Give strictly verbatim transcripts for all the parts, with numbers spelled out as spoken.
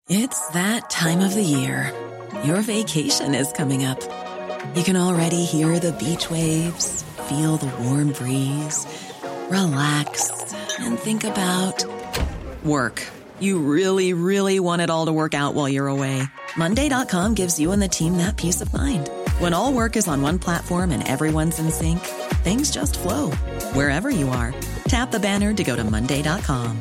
It's that time of the year. Your vacation is coming up. You can already hear the beach waves, feel the warm breeze, relax, and think about work. You really, really want it all to work out while you're away. Monday dot com gives you and the team that peace of mind. When all work is on one platform and everyone's in sync, things just flow. Wherever you are, tap the banner to go to Monday dot com.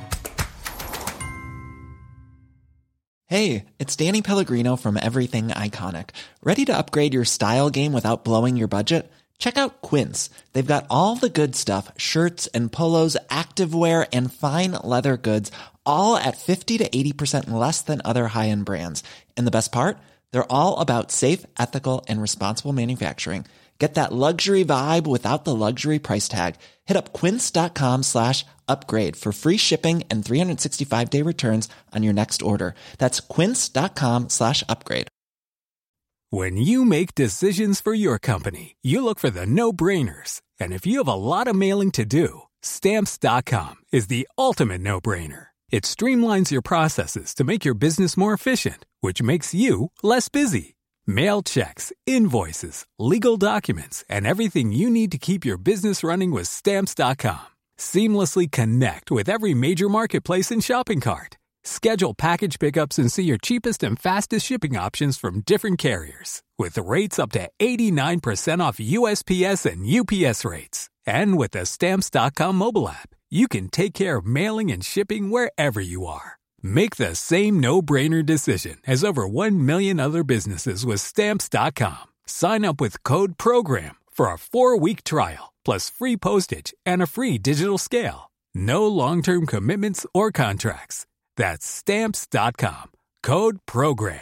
Hey, it's Danny Pellegrino from Everything Iconic. Ready to upgrade your style game without blowing your budget? Check out Quince. They've got all the good stuff, shirts and polos, activewear, and fine leather goods, all at fifty to eighty percent less than other high-end brands. And the best part? They're all about safe, ethical, and responsible manufacturing. Get that luxury vibe without the luxury price tag. Hit up quince.com slash upgrade for free shipping and three sixty-five day returns on your next order. That's quince.com slash upgrade. When you make decisions for your company, you look for the no-brainers. And if you have a lot of mailing to do, Stamps dot com is the ultimate no-brainer. It streamlines your processes to make your business more efficient, which makes you less busy. Mail checks, invoices, legal documents, and everything you need to keep your business running with Stamps dot com. Seamlessly connect with every major marketplace and shopping cart. Schedule package pickups and see your cheapest and fastest shipping options from different carriers. With rates up to eighty-nine percent off U S P S and U P S rates. And with the Stamps dot com mobile app, you can take care of mailing and shipping wherever you are. Make the same no-brainer decision as over one million other businesses with Stamps dot com. Sign up with code PROGRAM for a four-week trial, plus free postage and a free digital scale. No long-term commitments or contracts. That's Stamps dot com. Code PROGRAM.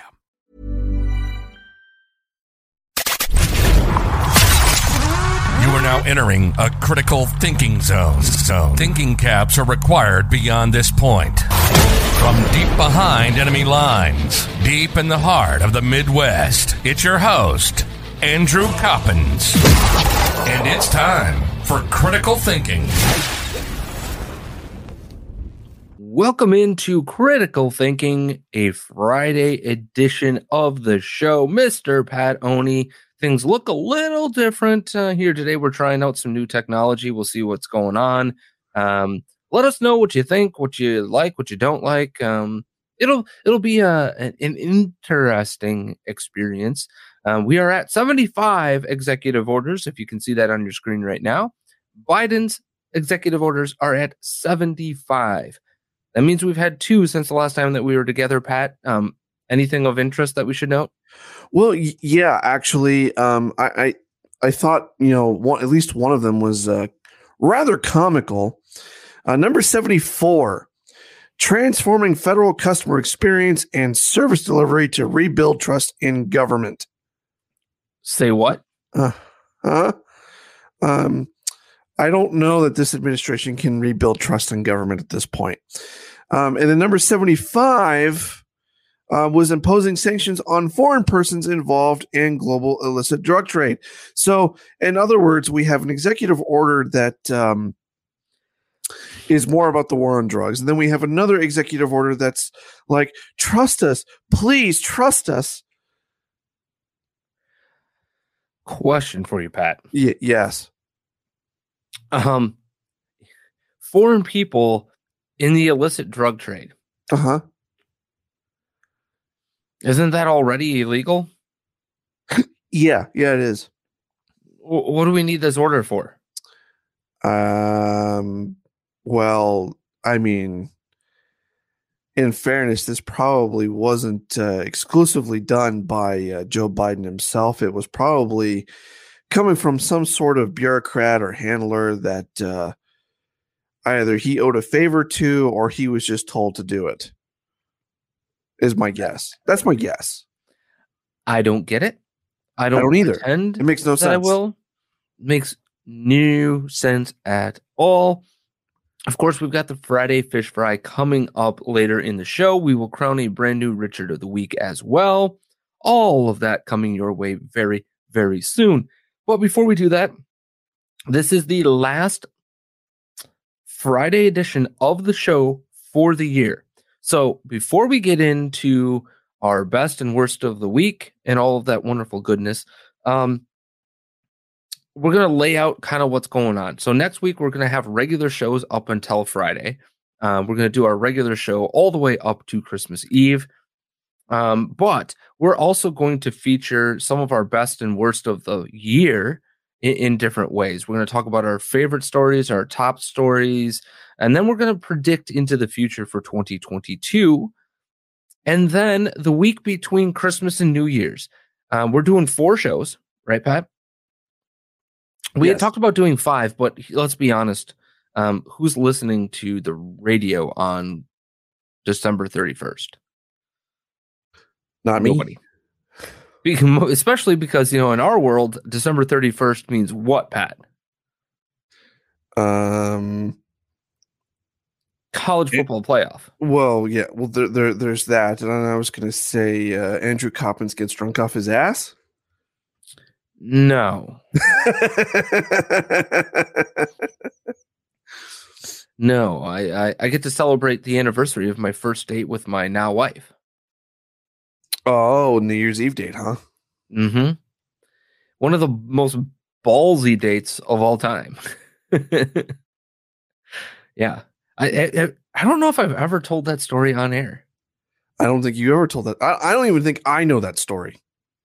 You are now entering a critical thinking zone. zone. Thinking caps are required beyond this point. From deep behind enemy lines, deep in the heart of the Midwest, it's your host, Andrew Coppins. And it's time for Critical Thinking. Welcome into Critical Thinking, a Friday edition of the show. Mister Pat Oney. Things look a little different uh, here today. We're trying out some new technology. We'll see what's going on. Um, let us know what you think, what you like, what you don't like. Um, it'll it'll be a, an, an interesting experience. Um, we are at seventy-five executive orders, if you can see that on your screen right now. Biden's executive orders are at seventy-five. That means we've had two since the last time that we were together, Pat. Um, anything of interest that we should note? Well, y- yeah, actually, um, I, I I thought, you know, one, at least one of them was uh, rather comical. Uh, number seventy-four, transforming federal customer experience and service delivery to rebuild trust in government. Say what? Uh, huh? Um, I don't know that this administration can rebuild trust in government at this point. Um, and then number seventy-five uh, was imposing sanctions on foreign persons involved in global illicit drug trade. So, in other words, we have an executive order that um, is more about the war on drugs. And then we have another executive order that's like, trust us, please trust us. Question for you, Pat. Y- yes. Um, foreign people in the illicit drug trade. Uh-huh. Isn't that already illegal? Yeah, yeah, it is. W- what do we need this order for? Um, well, I mean, in fairness, this probably wasn't uh, exclusively done by uh, Joe Biden himself. It was probably coming from some sort of bureaucrat or handler that uh, either he owed a favor to or he was just told to do it, is my guess. That's my guess. I don't get it. I don't, I don't either. It makes no sense. I will. Makes no sense at all. Of course, we've got the Friday Fish Fry coming up later in the show. We will crown a brand new Richard of the Week as well. All of that coming your way very, very soon. But before we do that, this is the last Friday edition of the show for the year. So before we get into our best and worst of the week and all of that wonderful goodness, um, we're going to lay out kind of what's going on. So next week, we're going to have regular shows up until Friday. Uh, we're going to do our regular show all the way up to Christmas Eve. Um, but we're also going to feature some of our best and worst of the year in, in different ways. We're going to talk about our favorite stories, our top stories, and then we're going to predict into the future for twenty twenty-two. And then the week between Christmas and New Year's, um, we're doing four shows, right, Pat? We yes. had talked about doing five, but let's be honest. Um, who's listening to the radio on December thirty-first? Not Nobody. Me. Especially because, you know, in our world, December thirty-first means what, Pat? Um, College football it, playoff. Well, yeah. Well, there, there, there's that. And I was going to say uh, Andrew Coppins gets drunk off his ass. No. No, I, I, I get to celebrate the anniversary of my first date with my now wife. Oh, New Year's Eve date, huh? Mm-hmm. One of the most ballsy dates of all time. Yeah. I, I I don't know if I've ever told that story on air. I don't think you ever told that. I, I don't even think I know that story.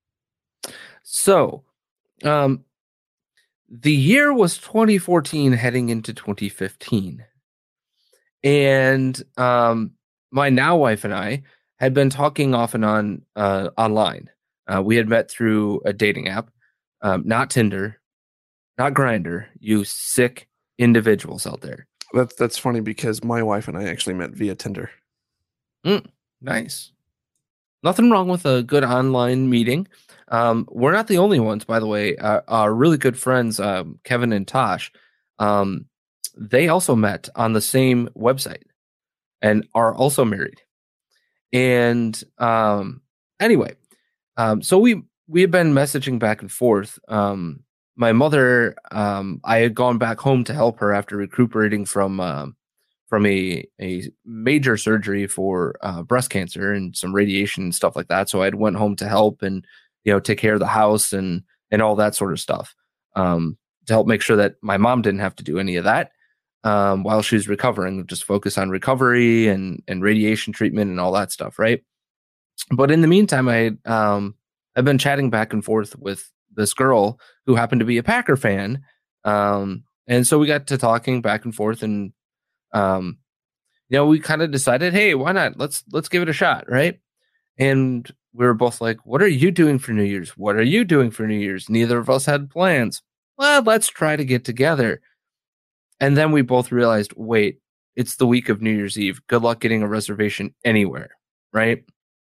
So, um, the year was twenty fourteen heading into twenty fifteen. And um, my now wife and I had been talking off and on uh, online. Uh, we had met through a dating app, um, not Tinder, not Grindr. You sick individuals out there. That's that's funny because my wife and I actually met via Tinder. Mm, nice. Nothing wrong with a good online meeting. Um, we're not the only ones, by the way. Uh, our really good friends, um, Kevin and Tosh, um, they also met on the same website and are also married. And um, anyway, um, so we we have been messaging back and forth. Um, my mother, um, I had gone back home to help her after recuperating from uh, from a a major surgery for uh, breast cancer and some radiation and stuff like that. So I went home to help and you know take care of the house and and all that sort of stuff um, to help make sure that my mom didn't have to do any of that. Um, while she's recovering, just focus on recovery and, and radiation treatment and all that stuff, right? But in the meantime, I um, I've been chatting back and forth with this girl who happened to be a Packer fan, um, and so we got to talking back and forth, and um, you know, we kind of decided, hey, why not? Let's let's give it a shot, right? And we were both like, "What are you doing for New Year's? What are you doing for New Year's?" Neither of us had plans. Well, let's try to get together. And then we both realized, wait, it's the week of New Year's Eve. Good luck getting a reservation anywhere, right?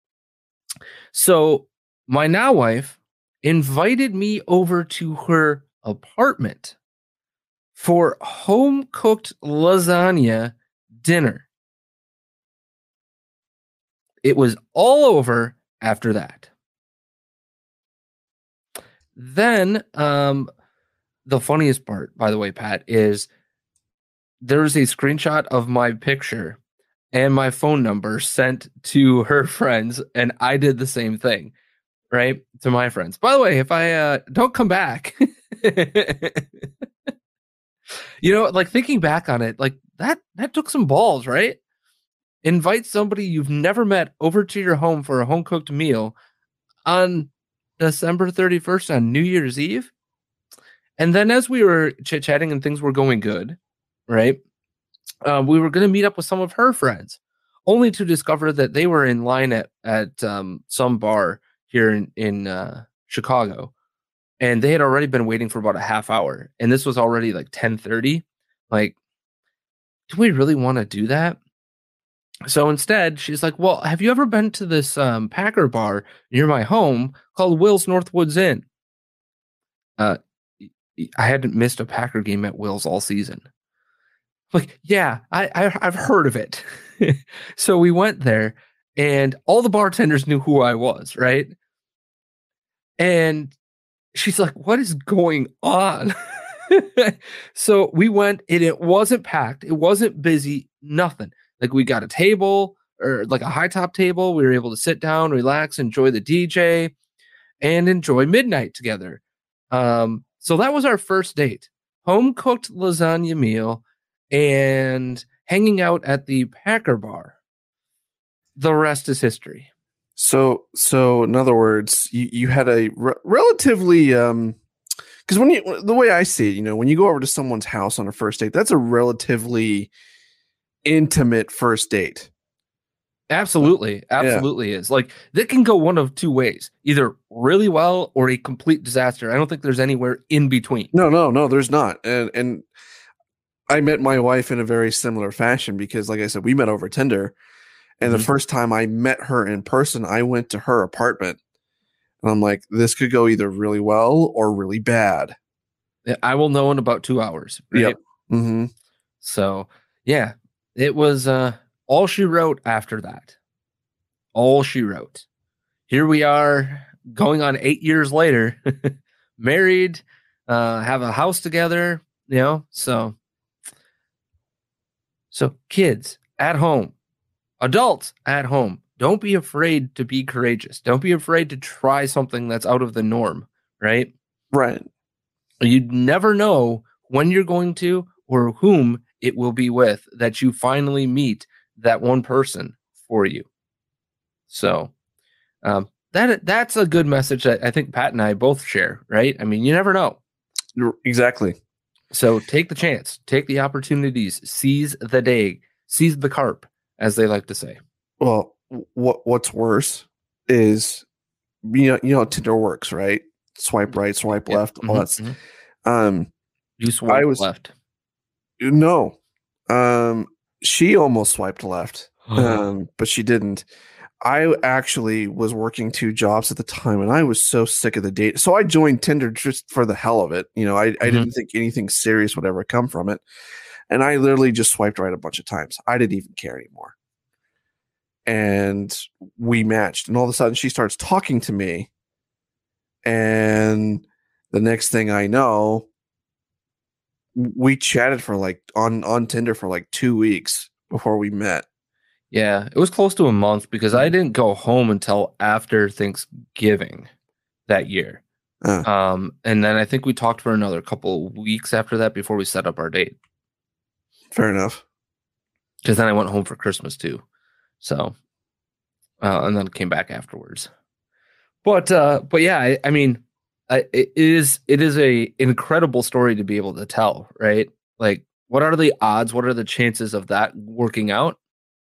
So my now wife invited me over to her apartment for home-cooked lasagna dinner. It was all over after that. Then um, the funniest part, by the way, Pat, is there's a screenshot of my picture and my phone number sent to her friends, and I did the same thing, right, to my friends. By the way, if I uh, don't come back, you know, like thinking back on it, like that that took some balls, right? Invite somebody you've never met over to your home for a home cooked meal on December thirty-first on New Year's Eve. And then as we were chit chatting and things were going good, right? Um, we were going to meet up with some of her friends, only to discover that they were in line at at um, some bar here in in uh, Chicago, and they had already been waiting for about a half hour, and this was already like ten thirty. Like, do we really want to do that? So instead, she's like, "Well, have you ever been to this um, Packer bar near my home called Will's Northwoods Inn?" Uh, I hadn't missed a Packer game at Will's all season. Like, yeah, I, I I've heard of it. So we went there, and all the bartenders knew who I was, right? And she's like, "What is going on?" So we went, and it wasn't packed. It wasn't busy. Nothing. Like, we got a table, or like a high top table. We were able to sit down, relax, enjoy the D J, and enjoy midnight together. Um, so that was our first date. Home cooked lasagna meal and hanging out at the Packer Bar. The rest is history. So, so in other words, you, you had a re- relatively, um, because when you, the way I see it, you know, when you go over to someone's house on a first date, that's a relatively intimate first date. Absolutely. Absolutely yeah. is. Like, that can go one of two ways, either really well or a complete disaster. I don't think there's anywhere in between. No, no, no, there's not. And, and I met my wife in a very similar fashion because, like I said, we met over Tinder. And mm-hmm. the first time I met her in person, I went to her apartment. And I'm like, this could go either really well or really bad. I will know in about two hours. Right? Yep. Mm-hmm. So, yeah, it was uh, all she wrote after that. All she wrote. Here we are going on eight years later, married, uh, have a house together, you know, so. So kids at home. Adults at home, don't be afraid to be courageous. Don't be afraid to try something that's out of the norm, right? Right. You never know when you're going to or whom it will be with that you finally meet that one person for you. So um, that that's a good message that I think Pat and I both share, right? I mean, you never know. Exactly. So take the chance, take the opportunities, seize the day, seize the carp, as they like to say. Well, what what's worse is, you know, you know how Tinder works, right? Swipe right, swipe yeah. left, all mm-hmm, that's mm-hmm. um you swipe was, left. No. Um she almost swiped left. um, but she didn't. I actually was working two jobs at the time and I was so sick of the date. So I joined Tinder just for the hell of it. You know, I, mm-hmm. I didn't think anything serious would ever come from it. And I literally just swiped right a bunch of times. I didn't even care anymore. And we matched. And all of a sudden she starts talking to me. And the next thing I know, we chatted for like on, on Tinder for like two weeks before we met. Yeah, it was close to a month because I didn't go home until after Thanksgiving that year. Uh. Um, and then I think we talked for another couple of weeks after that before we set up our date. Fair enough. Because then I went home for Christmas too. So, uh, and then came back afterwards. But, uh, but yeah, I, I mean, I, it is it is a incredible story to be able to tell, right? Like, what are the odds? What are the chances of that working out?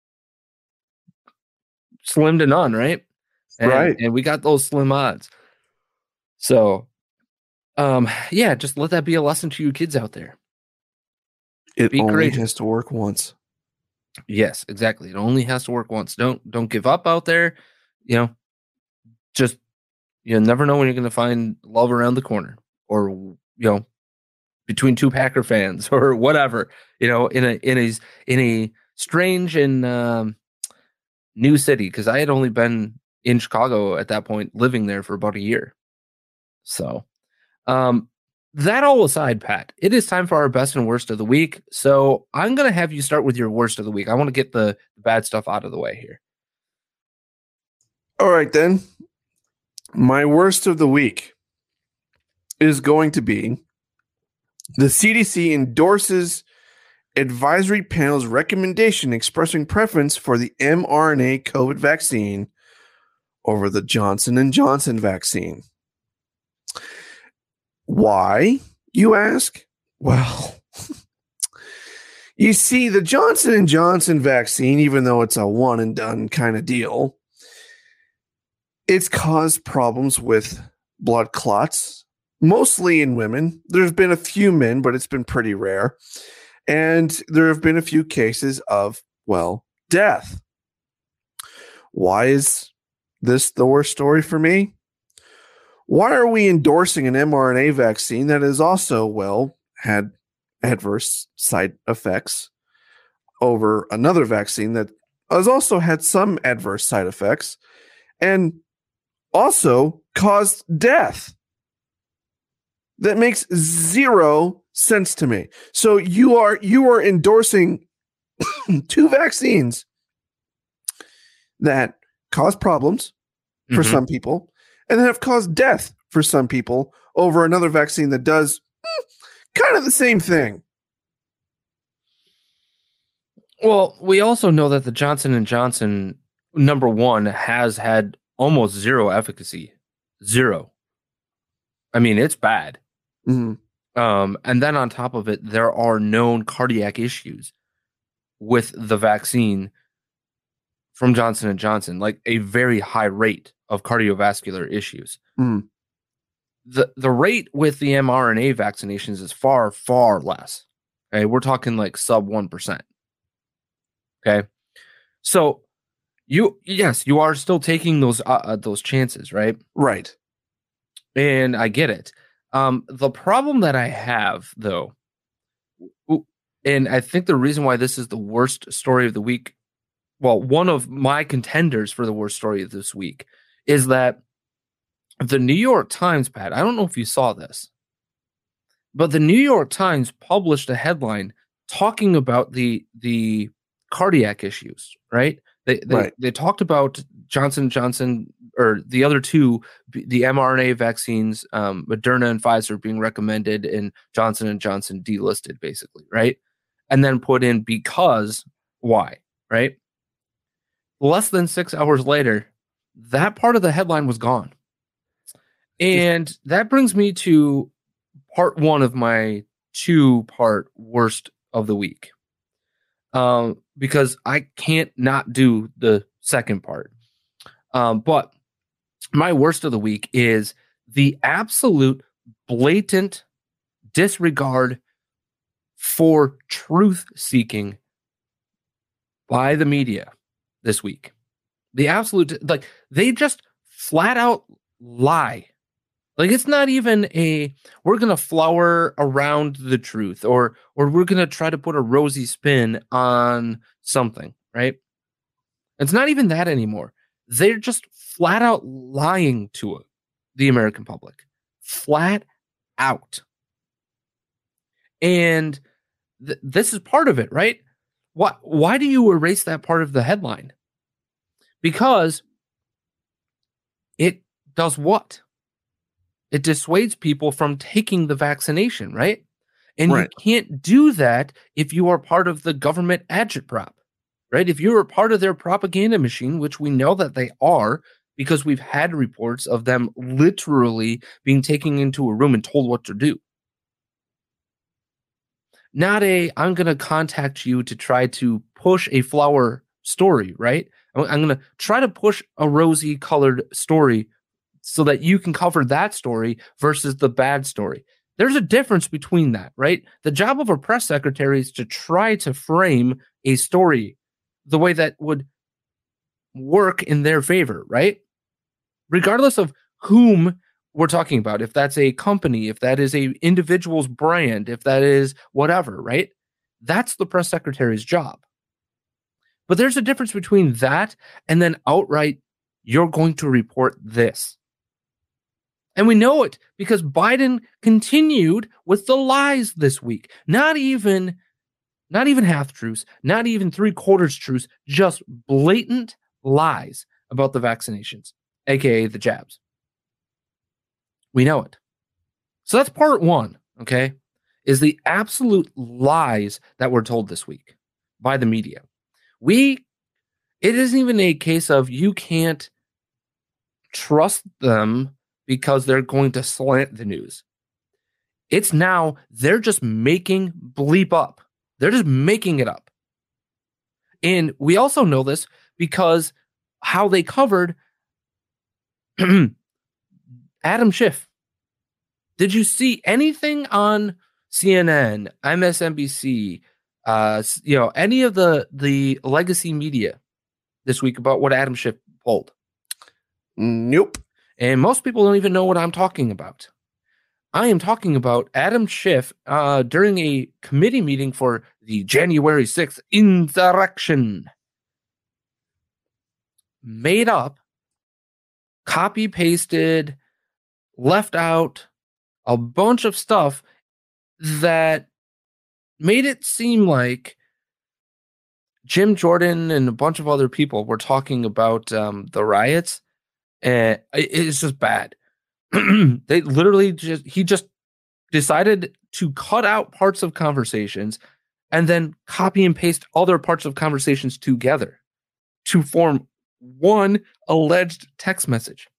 Slim to none, right? And, right. And we got those slim odds. So, um, yeah, just let that be a lesson to you kids out there. It be only courageous. has to work once. Yes, exactly. It only has to work once. Don't don't give up out there. You know, just you never know when you're going to find love around the corner, or you know, between two Packer fans, or whatever. You know, in a in a in a strange and um, new city, because I had only been in Chicago at that point, living there for about a year. So, um, that all aside, Pat, it is time for our best and worst of the week. So I'm going to have you start with your worst of the week. I want to get the bad stuff out of the way here. All right, then. My worst of the week is going to be the C D C endorses advisory panel's recommendation expressing preference for the mRNA COVID vaccine over the Johnson and Johnson vaccine. Why, you ask? Well, you see, the Johnson and Johnson vaccine, even though it's a one and done kind of deal, it's caused problems with blood clots, mostly in women. There's been a few men, but it's been pretty rare. And there have been a few cases of, well, death. Why is this the worst story for me? Why are we endorsing an mRNA vaccine that has also, well, had adverse side effects over another vaccine that has also had some adverse side effects and also caused death? That makes zero sense to me. So you are you are endorsing two vaccines that cause problems for Mhm. some people and then have caused death for some people over another vaccine that does mm, kind of the same thing. Well, we also know that the Johnson and Johnson number one has had almost zero efficacy. Zero. I mean, it's bad. Mm-hmm. Um, and then on top of it, there are known cardiac issues with the vaccine from Johnson and Johnson, like a very high rate of cardiovascular issues. Mm. The the rate with the mRNA vaccinations is far, far less. Okay, we're talking like sub one percent. Okay, so you yes, you are still taking those uh, uh, those chances, right? Right. And I get it. Um, the problem that I have, though, and I think the reason why this is the worst story of the week, well, one of my contenders for the worst story of this week, is that the New York Times, Pat, I don't know if you saw this, but the New York Times published a headline talking about the the cardiac issues, right? They they, Right. they talked about Johnson and Johnson, or the other two, the mRNA vaccines, um, Moderna and Pfizer being recommended, and Johnson and Johnson delisted, basically, right? And then put in because why, right? Less than six hours later, that part of the headline was gone. And that brings me to part one of my two-part worst of the week. Um, because I can't not do the second part. Um, but my worst of the week is the absolute blatant disregard for truth seeking by the media this week. The absolute, like, they just flat out lie. Like, it's not even a, we're going to flower around the truth, or or we're going to try to put a rosy spin on something, right? It's not even that anymore. They're just flat out lying to the American public. Flat out. And th- this is part of it, right? Why, why do you erase that part of the headline? Because it does what? It dissuades people from taking the vaccination, right? And Right. you can't do that if you are part of the government agitprop, right? If you're a part of their propaganda machine, which we know that they are, because we've had reports of them literally being taken into a room and told what to do. Not a, I'm going to contact you to try to push a flower story, right? I'm, I'm going to try to push a rosy colored story so that you can cover that story versus the bad story. There's a difference between that, right? The job of a press secretary is to try to frame a story the way that would work in their favor, right? Regardless of whom we're talking about, if that's a company, if that is a individual's brand, if that is whatever, right? That's the press secretary's job. But there's a difference between that and then outright, you're going to report this. And we know it because Biden continued with the lies this week. Not even, not even half truths, not even three quarters truths, just blatant lies about the vaccinations, aka the jabs. We know it. So that's part one, okay, is the absolute lies that were told this week by the media. We, it isn't even a case of you can't trust them because they're going to slant the news. It's now they're just making bleep up. They're just making it up. And we also know this because how they covered Adam Schiff. Did you see anything on C N N, M S N B C, uh, you know, any of the the legacy media this week about what Adam Schiff pulled? Nope. And most people don't even know what I'm talking about. I am talking about Adam Schiff uh, during a committee meeting for the January sixth insurrection. Made up, copy pasted, left out a bunch of stuff that made it seem like Jim Jordan and a bunch of other people were talking about um, the riots, and it, it's just bad. They literally just he just decided to cut out parts of conversations and then copy and paste other parts of conversations together to form one alleged text message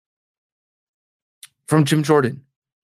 from Jim Jordan.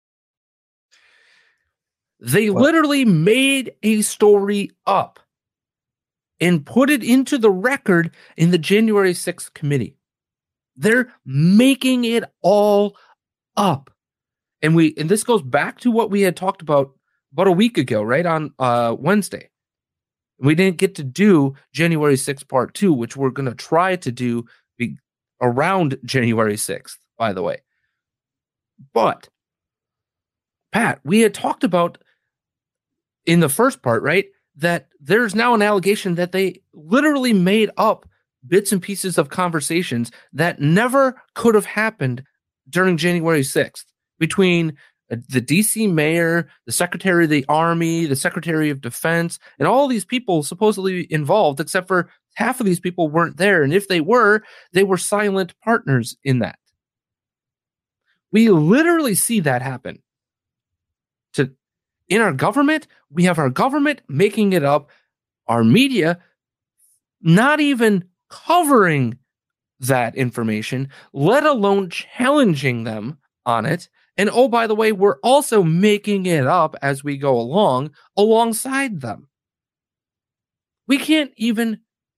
They Well, literally made a story up and put it into the record in the January sixth committee. They're making it all up. And we and this goes back to what we had talked about about a week ago, right? On uh, Wednesday. We didn't get to do January sixth part two, which we're going to try to do be, around January sixth, by the way. But, Pat, we had talked about in the first part, right, that there's now an allegation that they literally made up bits and pieces of conversations that never could have happened during January sixth between the D C mayor, the Secretary of the Army, the Secretary of Defense, and all these people supposedly involved, except for half of these people weren't there. And if they were, they were silent partners in that. We literally see that happen. To in our government, we have our government making it up, our media not even covering that information, let alone challenging them on it. And oh, by the way, we're also making it up as we go along alongside them. We can't even,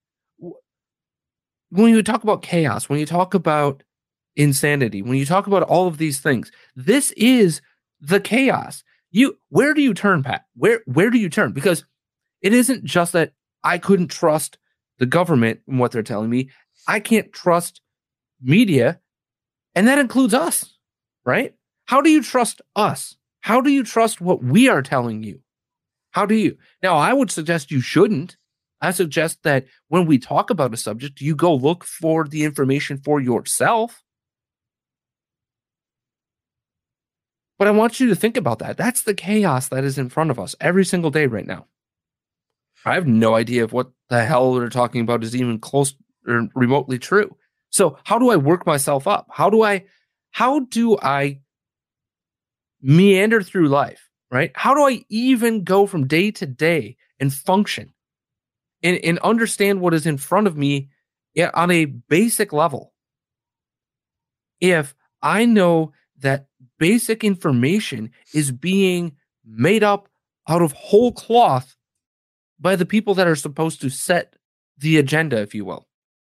when you talk about chaos, when you talk about insanity, when you talk about all of these things, this is the chaos. You, where do you turn, Pat? Where, where do you turn? Because it isn't just that I couldn't trust the government and what they're telling me. I can't trust media, and that includes us, right? How do you trust us? How do you trust what we are telling you? How do you? Now, I would suggest you shouldn't. I suggest that when we talk about a subject, you go look for the information for yourself. But I want you to think about that. That's the chaos that is in front of us every single day right now. I have no idea if what the hell they're talking about is even close or remotely true. So how do I work myself up? How do I, how do I meander through life, right? How do I even go from day to day and function and, and understand what is in front of me on a basic level? If I know that basic information is being made up out of whole cloth by the people that are supposed to set the agenda, if you will.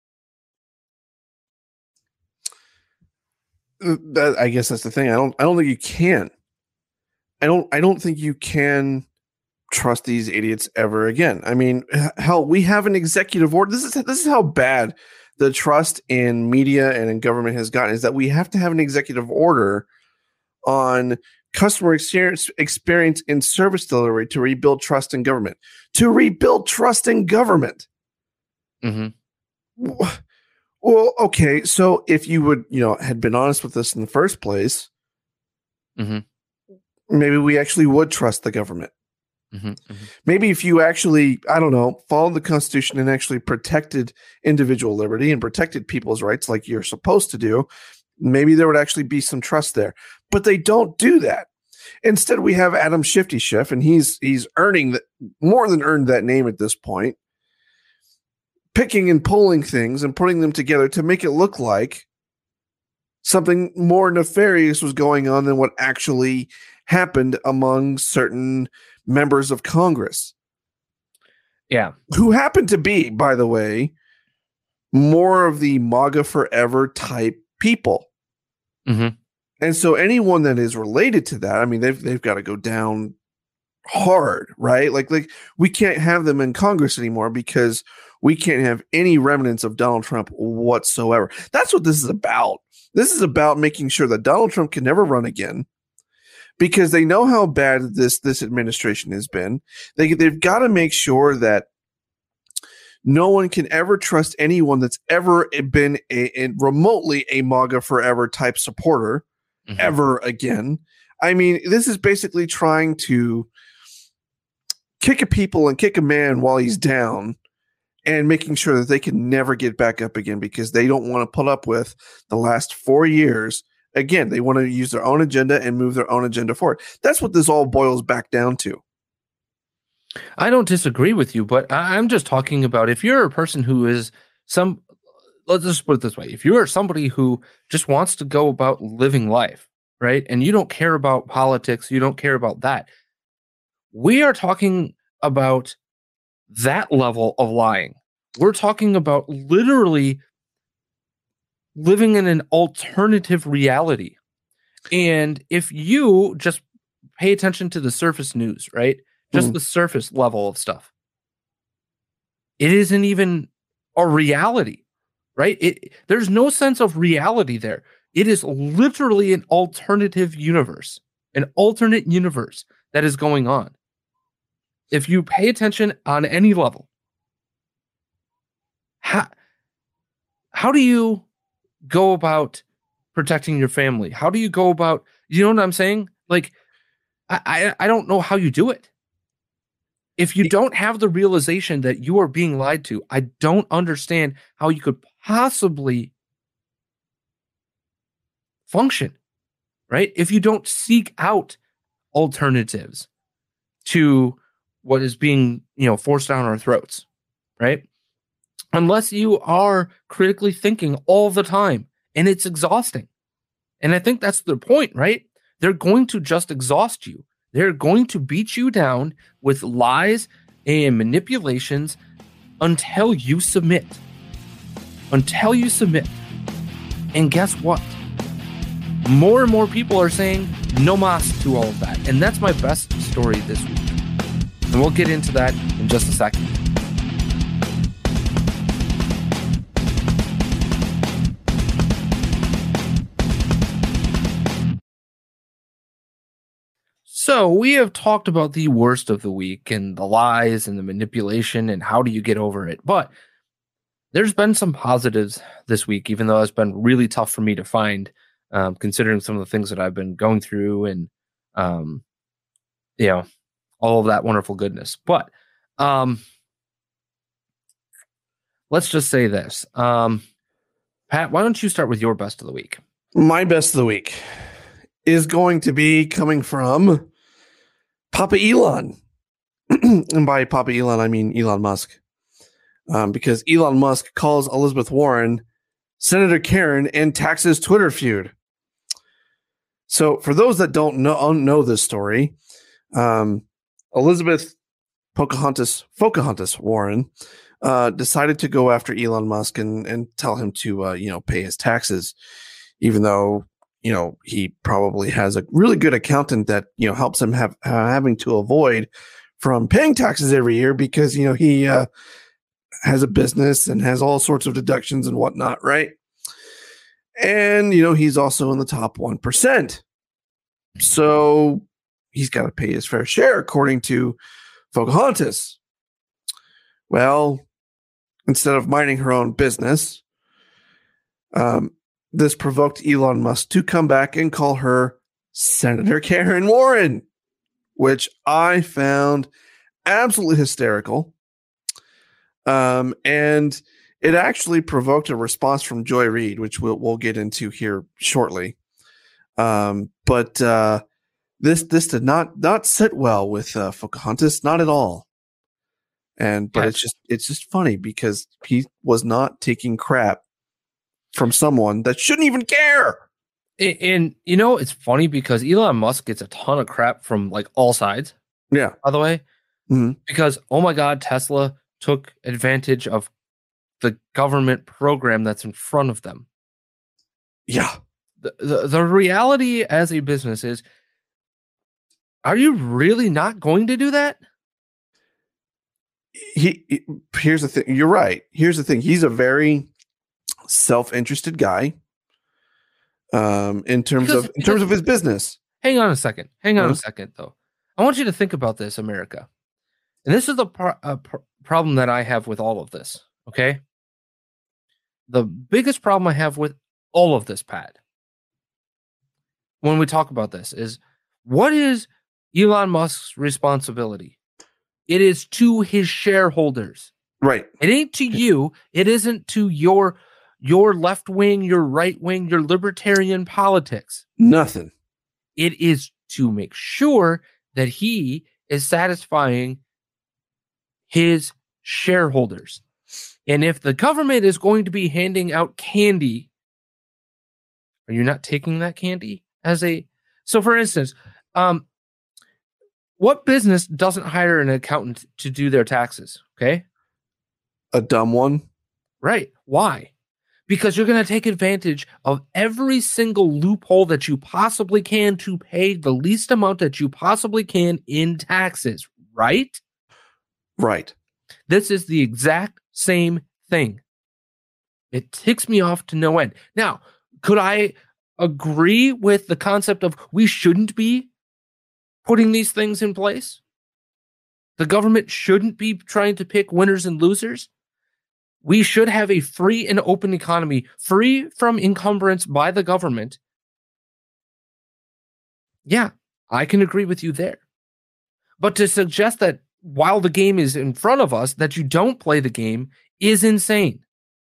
That, I guess that's the thing. I don't. I don't think you can. I don't. I don't think you can trust these idiots ever again. I mean, hell, we have an executive order. This is this is how bad the trust in media and in government has gotten. Is that we have to have an executive order on customer experience, experience in service delivery to rebuild trust in government. To rebuild trust in government. Mm-hmm. Well, okay. So if you would, you know, had been honest with us in the first place, mm-hmm. maybe we actually would trust the government. Mm-hmm. Mm-hmm. Maybe if you actually, I don't know, followed the Constitution and actually protected individual liberty and protected people's rights like you're supposed to do, maybe there would actually be some trust there. But they don't do that. Instead, we have Adam Shifty Schiff, and he's he's earning the, more than earned that name at this point, picking and pulling things and putting them together to make it look like something more nefarious was going on than what actually happened among certain members of Congress. Yeah. Who happen to be, by the way, more of the MAGA forever type people. Mm-hmm. And so anyone that is related to that, I mean, they've they've got to go down hard, right? Like, like we can't have them in Congress anymore because we can't have any remnants of Donald Trump whatsoever. That's what this is about. This is about making sure that Donald Trump can never run again because they know how bad this, this administration has been. They, they've got to make sure that no one can ever trust anyone that's ever been a, a remotely a MAGA forever type supporter mm-hmm. ever again. I mean, this is basically trying to kick a people and kick a man while he's down and making sure that they can never get back up again because they don't want to put up with the last four years. Again, they want to use their own agenda and move their own agenda forward. That's what this all boils back down to. I don't disagree with you, but I'm just talking about if you're a person who is some, let's just put it this way. If you are somebody who just wants to go about living life, right? And you don't care about politics, you don't care about that. We are talking about that level of lying. We're talking about literally living in an alternative reality. And if you just pay attention to the surface news, right? Just mm. the surface level of stuff, it isn't even a reality, right? It, there's no sense of reality there. It is literally an alternative universe, an alternate universe that is going on. If you pay attention on any level, how, how do you go about protecting your family? How do you go about, you know what I'm saying? Like, I, I, I don't know how you do it. If you don't have the realization that you are being lied to, I don't understand how you could possibly function, right? If you don't seek out alternatives to what is being, you know, forced down our throats, right? Unless you are critically thinking all the time, and it's exhausting. And I think that's the point, right? They're going to just exhaust you. They're going to beat you down with lies and manipulations until you submit. Until you submit. And guess what? More and more people are saying no mas to all of that. And that's my best story this week. And we'll get into that in just a second. So we have talked about the worst of the week and the lies and the manipulation and how do you get over it. But there's been some positives this week, even though it's been really tough for me to find, um, considering some of the things that I've been going through and, um, you know, all of that wonderful goodness. But um, let's just say this. Um, Pat, why don't you start with your best of the week? My best of the week is going to be coming from Papa Elon. And by Papa Elon, I mean Elon Musk. Um, because Elon Musk calls Elizabeth Warren Senator Karen and taxes Twitter feud. So for those that don't know, don't know this story, um, Elizabeth Pocahontas, Pocahontas Warren uh, decided to go after Elon Musk and, and tell him to, uh, you know, pay his taxes, even though, you know, he probably has a really good accountant that, you know, helps him have uh, having to avoid from paying taxes every year because, you know, he uh, has a business and has all sorts of deductions and whatnot, right? And, you know, he's also in the top one percent. So he's got to pay his fair share, according to Pocahontas. Well, instead of minding her own business, um, this provoked Elon Musk to come back and call her Senator Karen Warren, which I found absolutely hysterical. Um, and it actually provoked a response from Joy Reid, which we'll, we'll get into here shortly. Um, but uh, this this did not not sit well with uh, Pocahontas, not at all. And but yes. it's just it's just funny because he was not taking crap from someone that shouldn't even care. And, and you know, it's funny because Elon Musk gets a ton of crap from like all sides. Yeah. By the way, mm-hmm. because, oh my God, Tesla took advantage of the government program that's in front of them. Yeah. The, the, the reality as a business is, are you really not going to do that? He, he here's the thing. You're right. Here's the thing. He's a very self-interested guy. Um, in terms because, of in terms of his business. Hang on a second. Hang on uh-huh. a second, though. I want you to think about this, America. And this is the pro- uh, pr- problem that I have with all of this. Okay. The biggest problem I have with all of this, Pat, when we talk about this, is what is Elon Musk's responsibility? It is to his shareholders. Right. It ain't to you. It isn't to your your left wing, your right wing, your libertarian politics. Nothing. It is to make sure that he is satisfying his shareholders. And if the government is going to be handing out candy, are you not taking that candy as a... So for instance, um, what business doesn't hire an accountant to do their taxes? Okay. A dumb one. Right. Why? Because you're going to take advantage of every single loophole that you possibly can to pay the least amount that you possibly can in taxes, right? Right. This is the exact same thing. It ticks me off to no end. Now, could I agree with the concept of we shouldn't be putting these things in place? The government shouldn't be trying to pick winners and losers. We should have a free and open economy, free from encumbrance by the government. Yeah, I can agree with you there. But to suggest that while the game is in front of us, that you don't play the game is insane.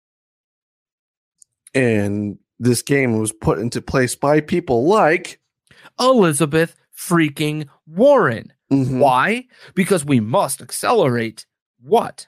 And this game was put into place by people like Elizabeth freaking Warren. Mm-hmm. Why? Because we must accelerate what?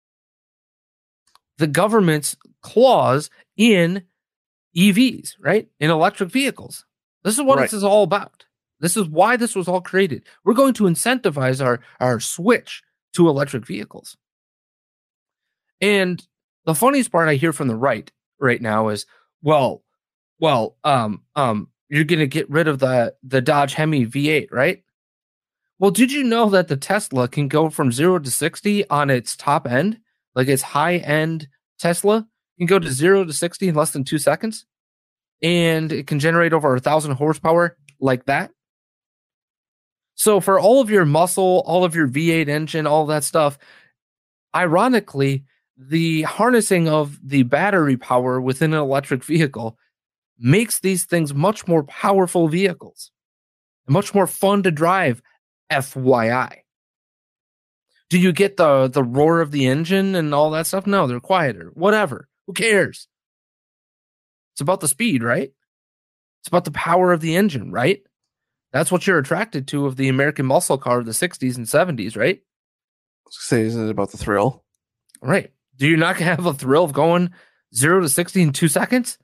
The government's clause in E Vs, right? In electric vehicles. This is what right. this is all about. This is why this was all created. We're going to incentivize our, our switch to electric vehicles. And the funniest part I hear from the right right now is, well, well, um, um, you're going to get rid of the, the Dodge Hemi V eight, right? Well, did you know that the Tesla can go from zero to sixty on its top end? Like its high-end Tesla can go to zero to sixty in less than two seconds. And it can generate over a thousand horsepower like that. So for all of your muscle, all of your V eight engine, all that stuff, ironically, the harnessing of the battery power within an electric vehicle makes these things much more powerful vehicles. Much more fun to drive, F Y I. Do you get the, the roar of the engine and all that stuff? No, they're quieter. Whatever. Who cares? It's about the speed, right? It's about the power of the engine, right? That's what you're attracted to of the American muscle car of the sixties and seventies, right? I was gonna say, isn't it about the thrill? Right. Do you not have a thrill of going zero to sixty in two seconds?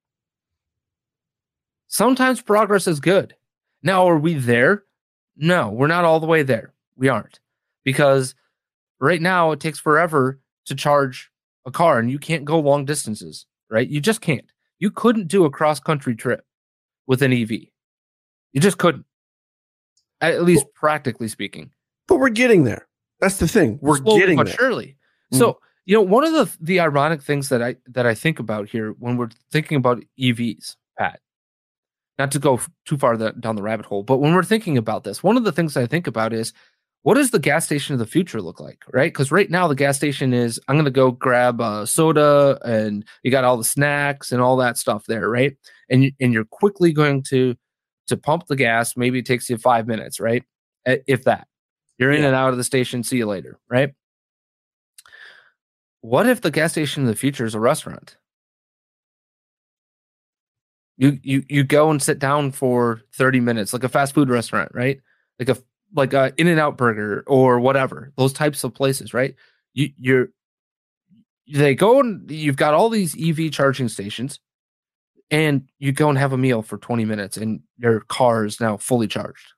Sometimes progress is good. Now, are we there? No, we're not all the way there. We aren't. Because right now it takes forever to charge a car and you can't go long distances, right? You just can't. You couldn't do a cross-country trip with an E V. You just couldn't. At least but, practically speaking. But we're getting there. That's the thing. We're Slowly getting but there. surely. Mm-hmm. So, you know, one of the the ironic things that I that I think about here when we're thinking about E Vs, Pat, not to go too far the, down the rabbit hole, but when we're thinking about this, one of the things I think about is, what does the gas station of the future look like, right? Because right now the gas station is, I'm going to go grab a soda and you got all the snacks and all that stuff there, right? And, you, and you're quickly going to to pump the gas. Maybe it takes you five minutes, right? If that. You're in yeah. and out of the station. See you later, right? What if the gas station of the future is a restaurant? You you you go and sit down for thirty minutes, like a fast food restaurant, right? Like a like a In-N-Out Burger or whatever, those types of places, right? You you're they go and you've got all these E V charging stations, and you go and have a meal for twenty minutes, and your car is now fully charged.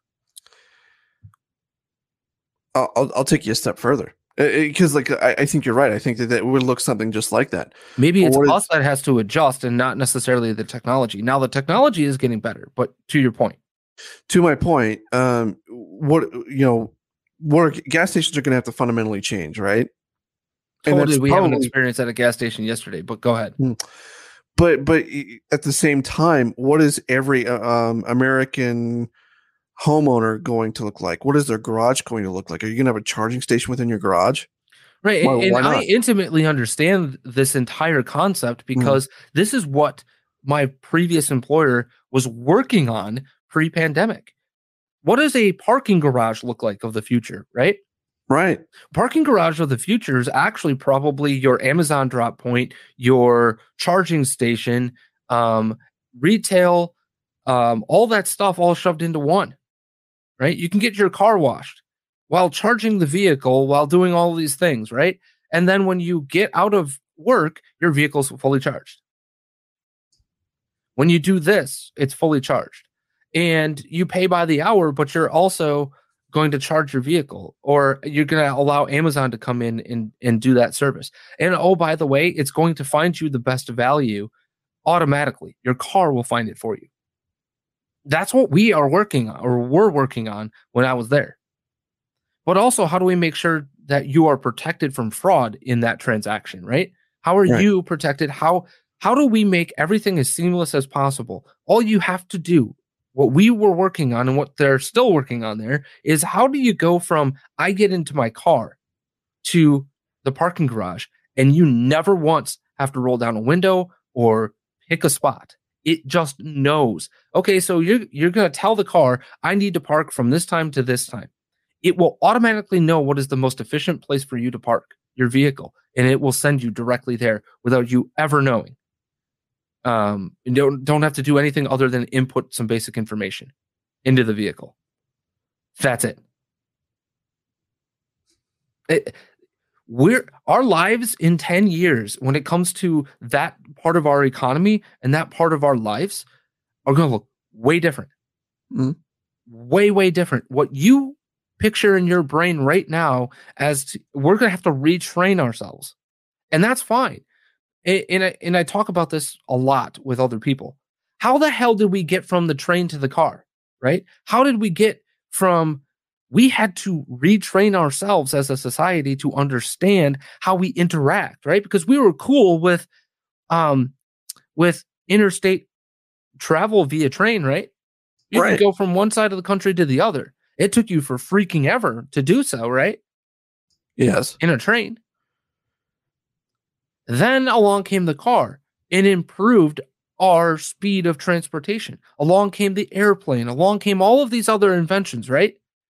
I'll I'll, I'll take you a step further. Because, like, I, I think you're right. I think that, that it would look something just like that. Maybe it's what us is, that has to adjust and not necessarily the technology. Now, the technology is getting better, but to your point. To my point, um, what, you know, what are, gas stations are going to have to fundamentally change, right? Totally, we probably, have an experience at a gas station yesterday, but go ahead. But, but at the same time, what is every um, American homeowner going to look like? What is their garage going to look like? Are you going to have a charging station within your garage? Right. Why, and why I intimately understand this entire concept because mm. this is what my previous employer was working on pre-pandemic. What does a parking garage look like of the future, right? Right. Parking garage of the future is actually probably your Amazon drop point, your charging station, um, retail, um, all that stuff all shoved into one, right? You can get your car washed while charging the vehicle, while doing all these things, right? And then when you get out of work, your vehicle's fully charged. When you do this, it's fully charged. And you pay by the hour, but you're also going to charge your vehicle, or you're going to allow Amazon to come in and, and do that service. And oh, by the way, it's going to find you the best value automatically. Your car will find it for you. That's what we are working on, or were working on when I was there. But also, how do we make sure that you are protected from fraud in that transaction, right? How are Right. you protected? How how do we make everything as seamless as possible? All you have to do, what we were working on and what they're still working on there, is how do you go from I get into my car to the parking garage and you never once have to roll down a window or pick a spot. It just knows. Okay, so you're you're going to tell the car, I need to park from this time to this time. It will automatically know what is the most efficient place for you to park your vehicle, and it will send you directly there without you ever knowing. Um, you don't don't have to do anything other than input some basic information into the vehicle. That's it. It we're our lives in ten years, when it comes to that part of our economy and that part of our lives, are going to look way different. Mhm. Way, way different. What you picture in your brain right now as to, we're going to have to retrain ourselves. And that's fine. And, and, I, and I talk about this a lot with other people. How the hell did we get from the train to the car, right? How did we get from, we had to retrain ourselves as a society to understand how we interact, right? Because we were cool with, um, with interstate travel via train, right? You Right. can go from one side of the country to the other. It took you for freaking ever to do so, right? Yes. In a train. Then along came the car and improved our speed of transportation. Along came the airplane. Along came all of these other inventions, right?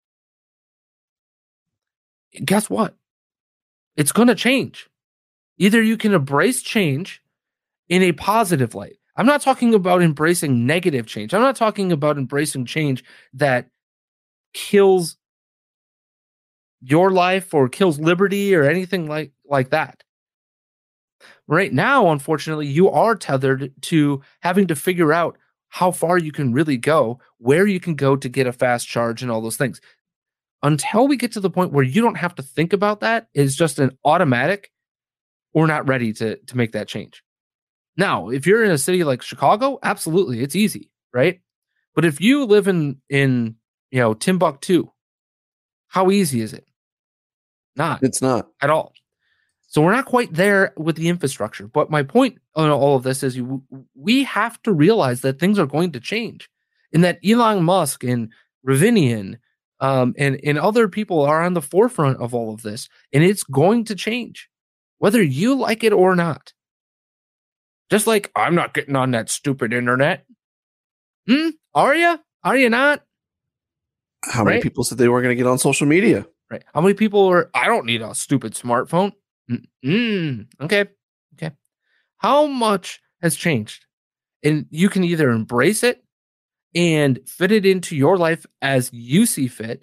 Guess what? It's going to change. Either you can embrace change in a positive light. I'm not talking about embracing negative change. I'm not talking about embracing change that kills your life or kills liberty or anything like, like that. Right now, unfortunately, you are tethered to having to figure out how far you can really go, where you can go to get a fast charge and all those things. Until we get to the point where you don't have to think about that, it's just an automatic, we're not ready to, to make that change. Now, if you're in a city like Chicago, absolutely, it's easy, right? But if you live in, in you know, Timbuktu, how easy is it? Not It's not. at all. So we're not quite there with the infrastructure. But my point on all of this is you, we have to realize that things are going to change, and that Elon Musk and Ravinian um, and, and other people are on the forefront of all of this, and it's going to change, whether you like it or not. Just like, I'm not getting on that stupid internet. Hmm? Are you? Are you not? How many Right. people said they weren't going to get on social media? Right. How many people are, I don't need a stupid smartphone. Mm, okay. Okay. How much has changed? And you can either embrace it and fit it into your life as you see fit,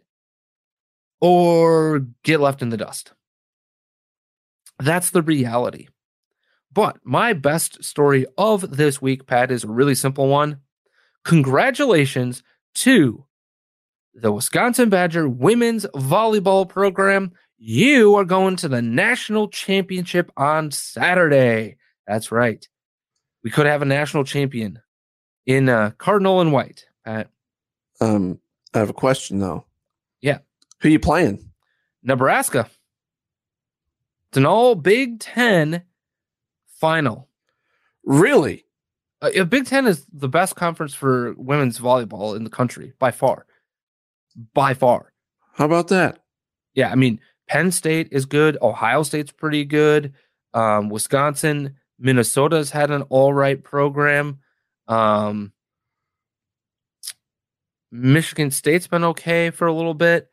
or get left in the dust. That's the reality. But my best story of this week, Pat, is a really simple one. Congratulations to the Wisconsin Badger women's volleyball program. You are going to the national championship on Saturday. That's right. We could have a national champion in uh, Cardinal and White, Pat. Um, I have a question though. Yeah. Who you playing? Nebraska. It's an all Big Ten final. Really? Uh, Big Ten is the best conference for women's volleyball in the country by far. By far. How about that? Yeah, I mean, Penn State is good. Ohio State's pretty good. Um, Wisconsin, Minnesota's had an all right program. Um, Michigan State's been okay for a little bit.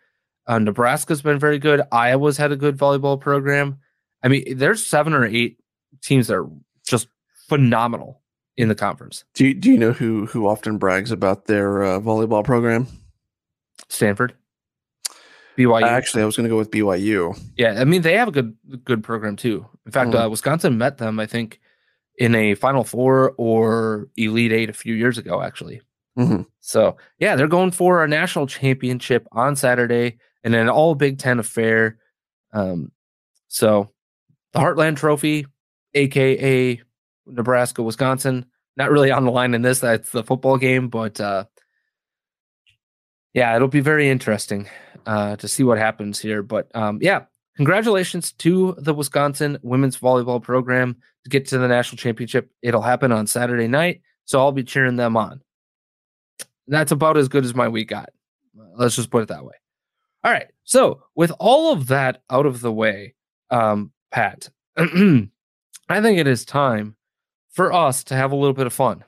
Uh, Nebraska's been very good. Iowa's had a good volleyball program. I mean, there's seven or eight teams that are just phenomenal in the conference. Do you, do you know who who often brags about their uh, volleyball program? Stanford, B Y U. Uh, actually, I was going to go with B Y U. Yeah, I mean they have a good good program too. In fact, mm-hmm. uh, Wisconsin met them, I think, in a Final Four or Elite Eight a few years ago, actually. Mm-hmm. So yeah, they're going for a national championship on Saturday and an all Big Ten affair. Um, so the Heartland Trophy, aka Nebraska, Wisconsin, not really on the line in this. That's the football game, but uh, yeah, it'll be very interesting uh, to see what happens here. But um, yeah, congratulations to the Wisconsin women's volleyball program to get to the national championship. It'll happen on Saturday night, so I'll be cheering them on. That's about as good as my week got. Let's just put it that way. All right. So with all of that out of the way, um, Pat, I think it is time for us to have a little bit of fun.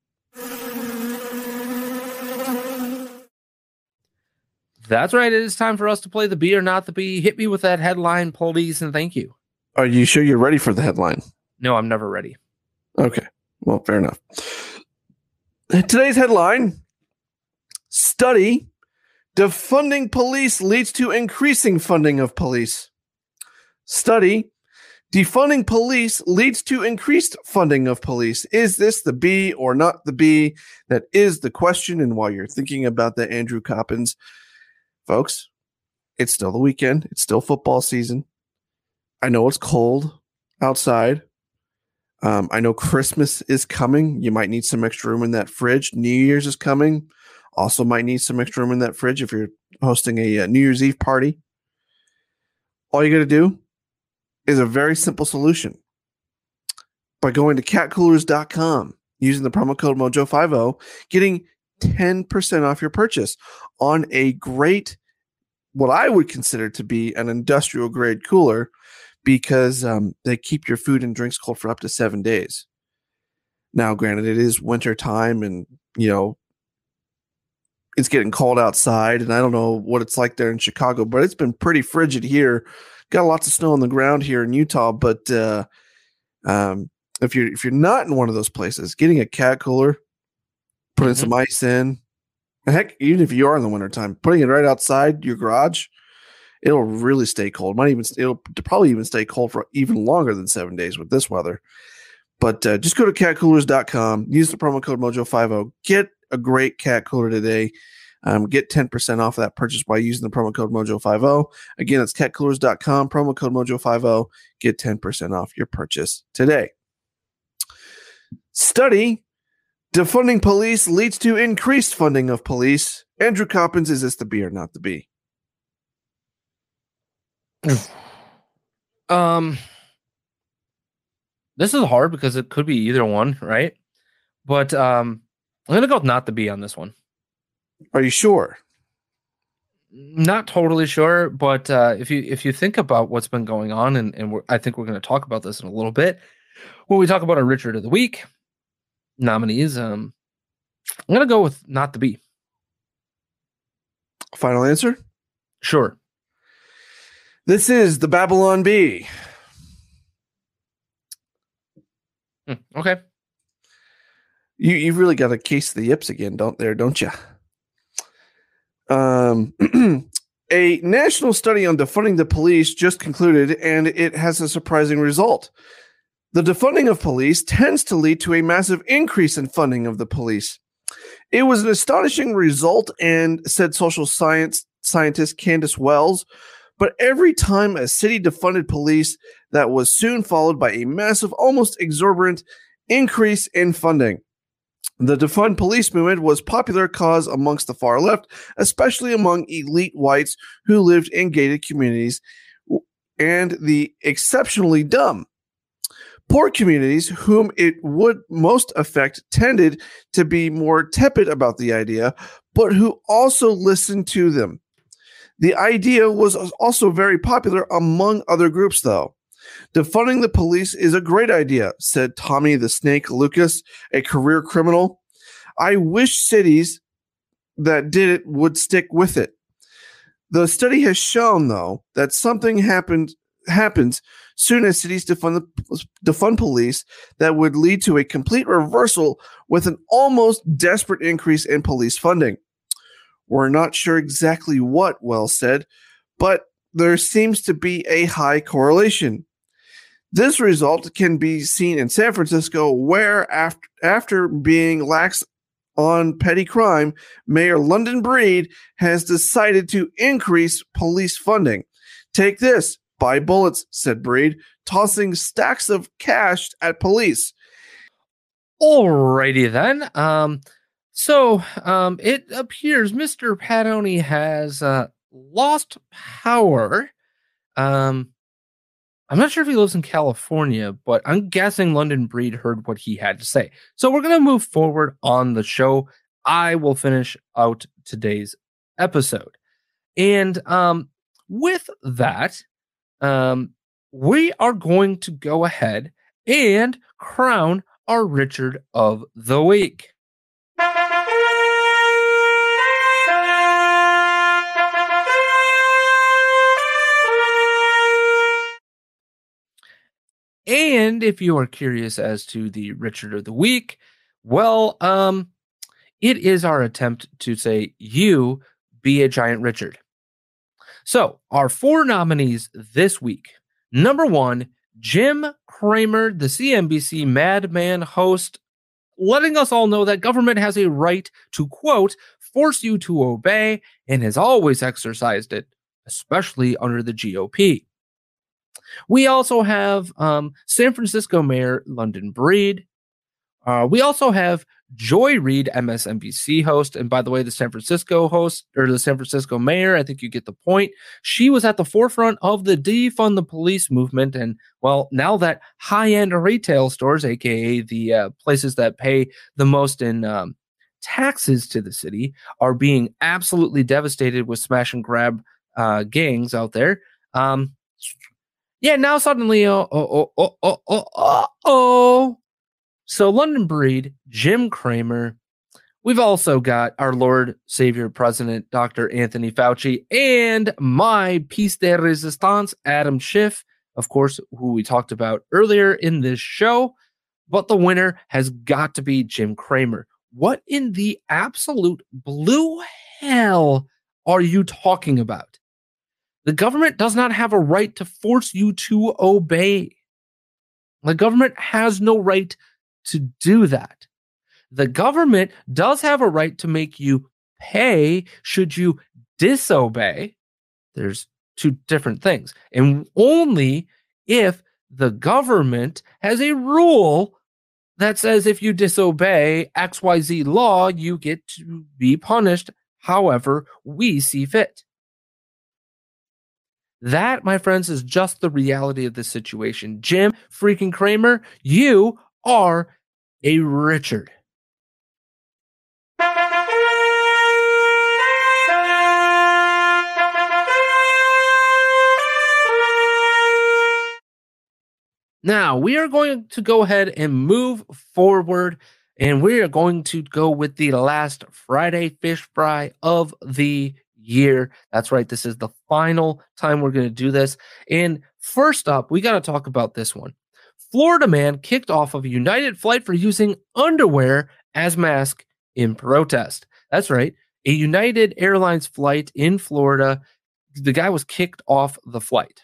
That's right. It is time for us to play the Be or Not the Be. Hit me with that headline, please, and thank you. Are you sure you're ready for the headline? No, I'm never ready. Okay. Well, fair enough. Today's headline: study, defunding police leads to increasing funding of police. Study, defunding police leads to increased funding of police. Is this the Be or not the Be? That is the question. And while you're thinking about that, Andrew Coppins, folks, it's still the weekend. It's still football season. I know it's cold outside. Um, I know Christmas is coming. You might need some extra room in that fridge. New Year's is coming. Also might need some extra room in that fridge if you're hosting a, a New Year's Eve party. All you got to do is a very simple solution. By going to cat coolers dot com, using the promo code mojo fifty, getting ten percent off your purchase on a great, what I would consider to be an industrial grade cooler, because um, they keep your food and drinks cold for up to seven days. Now, granted, it is winter time and, you know, it's getting cold outside, and I don't know what it's like there in Chicago, but it's been pretty frigid here. Got lots of snow on the ground here in Utah, but uh, um, if you're if you're not in one of those places, getting a cat cooler, putting mm-hmm. some ice in, and heck, even if you are in the wintertime, putting it right outside your garage, it'll really stay cold. Might even it'll probably even stay cold for even longer than seven days with this weather. But uh, just go to cat coolers dot com, use the promo code mojo fifty, get a great cat cooler today. Um, get ten percent off of that purchase by using the promo code mojo fifty. Again, it's cat coolers dot com, promo code mojo fifty. Get ten percent off your purchase today. Study, defunding police leads to increased funding of police. Andrew Coppins, is this the Be or not the Be? um, this is hard because it could be either one, right? But um, I'm going to go with not the Be on this one. Are you sure? Not totally sure, but uh, if you if you think about what's been going on, and, and we're, I think we're going to talk about this in a little bit when we talk about our Richard of the Week nominees, um, I'm going to go with not the Be. Final answer? Sure. This is the Babylon Bee. Hmm, okay. You you've really got a case of the yips again, don't there, don't you? Um, a national study on defunding the police just concluded, and it has a surprising result. The defunding of police tends to lead to a massive increase in funding of the police. It was an astonishing result, and said social science scientist Candace Wells, but every time a city defunded police, that was soon followed by a massive, almost exorbitant increase in funding. The defund police movement was a popular cause amongst the far left, especially among elite whites who lived in gated communities, and the exceptionally dumb. Poor communities, whom it would most affect, tended to be more tepid about the idea, but who also listened to them. The idea was also very popular among other groups, though. Defunding the police is a great idea, said Tommy the Snake Lucas, a career criminal. I wish cities that did it would stick with it. The study has shown, though, that something happened happens soon as cities defund, the, defund police that would lead to a complete reversal with an almost desperate increase in police funding. We're not sure exactly what, Wells said, but there seems to be a high correlation. This result can be seen in San Francisco, where after, after being lax on petty crime, Mayor London Breed has decided to increase police funding. Take this, buy bullets, said Breed, tossing stacks of cash at police. Alrighty then. Um, so um, it appears Mister Padoni has uh, lost power. Um, I'm not sure if he lives in California, but I'm guessing London Breed heard what he had to say. So we're going to move forward on the show. I will finish out today's episode. And um, with that, um, we are going to go ahead and crown our Richard of the Week. And if you are curious as to the Richard of the Week, well, um, it is our attempt to say, you be a giant Richard. So our four nominees this week. Number one, Jim Cramer, the C N B C Madman host, letting us all know that government has a right to, quote, force you to obey, and has always exercised it, especially under the G O P. We also have um, San Francisco Mayor London Breed. Uh, we also have Joy Reid, M S N B C host. And by the way, the San Francisco host, or the San Francisco mayor, I think you get the point. She was at the forefront of the defund the police movement. And well, now that high-end retail stores, aka the uh, places that pay the most in um, taxes to the city, are being absolutely devastated with smash and grab uh, gangs out there. Um, yeah, now suddenly, oh, oh, oh, oh, oh, oh, oh. So London Breed, Jim Cramer. We've also got our Lord Savior President, Doctor Anthony Fauci, and my piece de resistance, Adam Schiff, of course, who we talked about earlier in this show. But the winner has got to be Jim Cramer. What in the absolute blue hell are you talking about? The government does not have a right to force you to obey. The government has no right to do that. The government does have a right to make you pay should you disobey. There's two different things. And only if the government has a rule that says if you disobey X Y Z law, you get to be punished however we see fit. That, my friends, is just the reality of the situation. Jim freaking Cramer, you are a Richard. Now, we are going to go ahead and move forward, and we are going to go with the last Friday fish fry of the year. That's right. This is the final time we're going to do this. And first up, we got to talk about this one. Florida man kicked off of a United flight for using underwear as mask in protest. That's right. A United Airlines flight in Florida. The guy was kicked off the flight.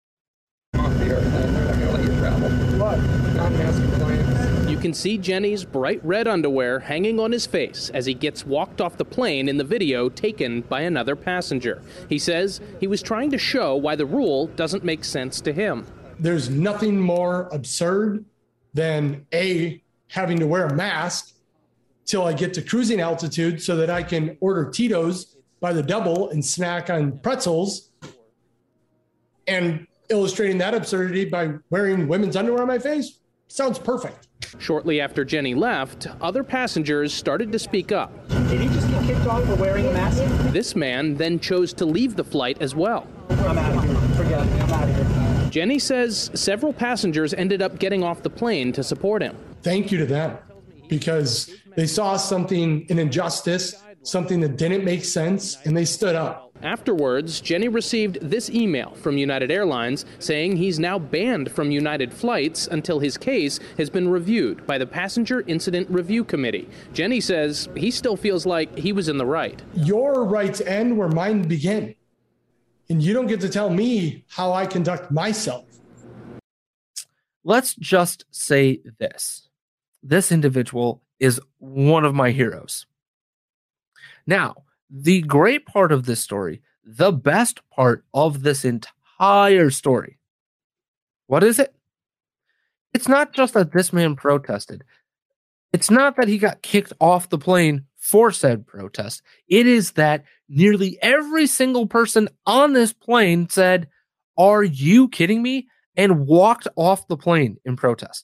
You can see Jenny's bright red underwear hanging on his face as he gets walked off the plane in the video taken by another passenger. He says he was trying to show why the rule doesn't make sense to him. There's nothing more absurd than A, having to wear a mask till I get to cruising altitude so that I can order Tito's by the double and snack on pretzels, and illustrating that absurdity by wearing women's underwear on my face. Sounds perfect. Shortly after Jenny left, other passengers started to speak up. Did he just get kicked off for wearing a mask? This man then chose to leave the flight as well. I'm out of here. Forget it. I'm out of here. Jenny says several passengers ended up getting off the plane to support him. Thank you to them, because they saw something, an injustice something that didn't make sense, and they stood up. Afterwards, Jenny received this email from United Airlines saying he's now banned from United flights until his case has been reviewed by the Passenger Incident Review Committee. Jenny says he still feels like he was in the right. Your rights end where mine begin. And you don't get to tell me how I conduct myself. Let's just say this. This individual is one of my heroes. Now, the great part of this story, the best part of this entire story, what is it? It's not just that this man protested. It's not that he got kicked off the plane for said protest. It is that nearly every single person on this plane said, "Are you kidding me?" and walked off the plane in protest.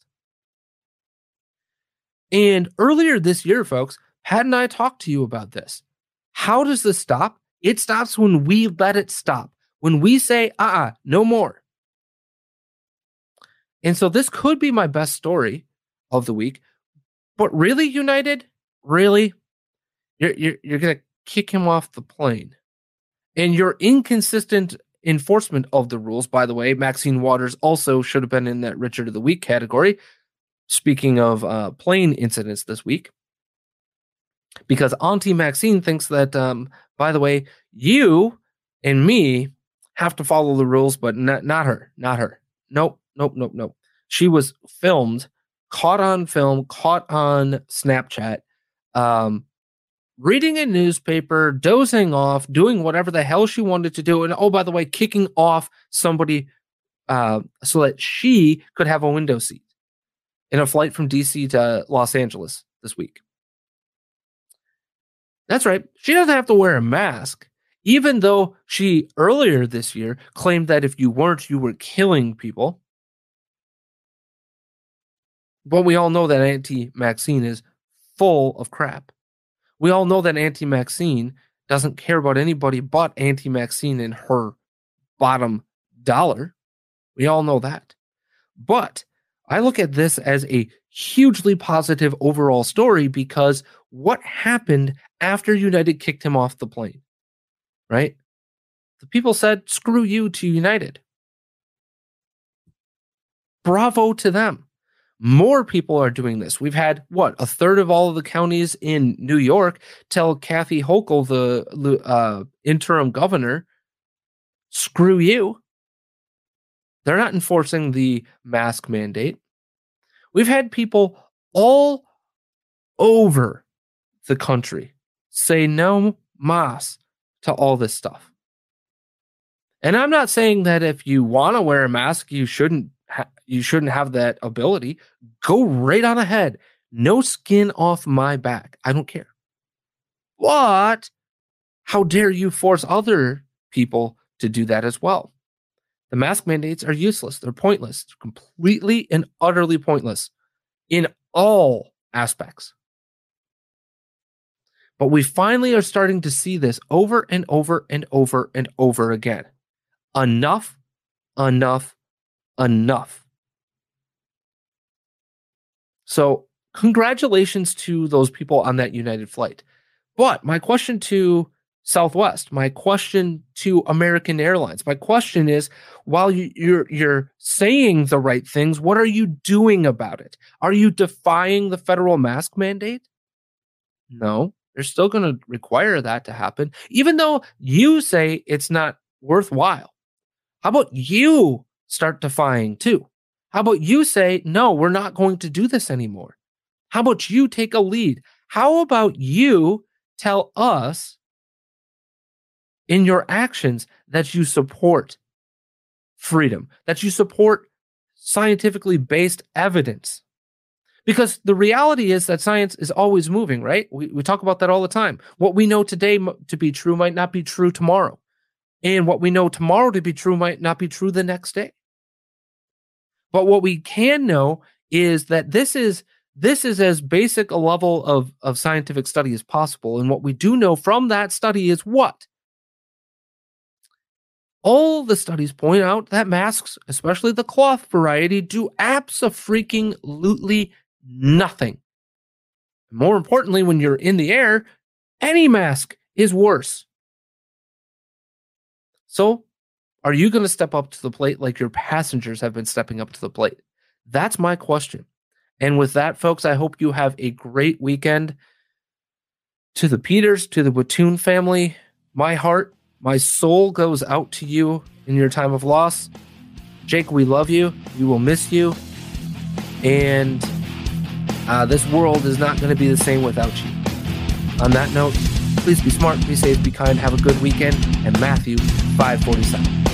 And earlier this year, folks, Pat and I talked to you about this. How does this stop? It stops when we let it stop. When we say, uh-uh, no more. And so this could be my best story of the week. But really, United? Really? You're, you're, you're going to kick him off the plane. And your inconsistent enforcement of the rules, by the way, Maxine Waters also should have been in that Richard of the Week category. Speaking of uh, plane incidents this week. Because Auntie Maxine thinks that, um, by the way, you and me have to follow the rules, but not, not her, not her. Nope, nope, nope, nope. She was filmed, caught on film, caught on Snapchat, um, reading a newspaper, dozing off, doing whatever the hell she wanted to do. And oh, by the way, kicking off somebody uh, so that she could have a window seat in a flight from D C to Los Angeles this week. That's right. She doesn't have to wear a mask, even though she earlier this year claimed that if you weren't, you were killing people. But we all know that Auntie Maxine is full of crap. We all know that Auntie Maxine doesn't care about anybody but Auntie Maxine and her bottom dollar. We all know that. But I look at this as a hugely positive overall story because what happened after United kicked him off the plane, right? The people said, screw you to United. Bravo to them. More people are doing this. We've had, what, a third of all of the counties in New York tell Kathy Hochul, the uh, interim governor, screw you. They're not enforcing the mask mandate. We've had people all over the country say no mas to all this stuff. And I'm not saying that if you want to wear a mask, you shouldn't ha- you shouldn't have that ability. Go right on ahead. No skin off my back. I don't care. But how dare you force other people to do that as well? The mask mandates are useless. They're pointless. They're completely and utterly pointless in all aspects. But we finally are starting to see this over and over and over and over again. Enough, enough, enough. So congratulations to those people on that United flight. But my question to Southwest, my question to American Airlines, my question is, while you, you're you're saying the right things, what are you doing about it? Are you defying the federal mask mandate? No, they're still going to require that to happen, even though you say it's not worthwhile. How about you start defying too? How about you say, no, we're not going to do this anymore? How about you take a lead? How about you tell us in your actions that you support freedom, that you support scientifically based evidence? Because the reality is that science is always moving, right? We, we talk about that all the time. What we know today to be true might not be true tomorrow. And what we know tomorrow to be true might not be true the next day. But what we can know is that this is this is as basic a level of, of scientific study as possible. And what we do know from that study is what? All the studies point out that masks, especially the cloth variety, do abso-freaking-lutely nothing. More importantly, when you're in the air, Any mask is worse. So, are you going to step up to the plate like your passengers have been stepping up to the plate? That's my question. And with that, folks, I hope you have a great weekend. To the Peters, to the Batoon family, my heart, my soul goes out to you in your time of loss. Jake, we love you. We will miss you. And uh, this world is not going to be the same without you. On that note, please be smart, be safe, be kind, have a good weekend. And Matthew five forty-seven.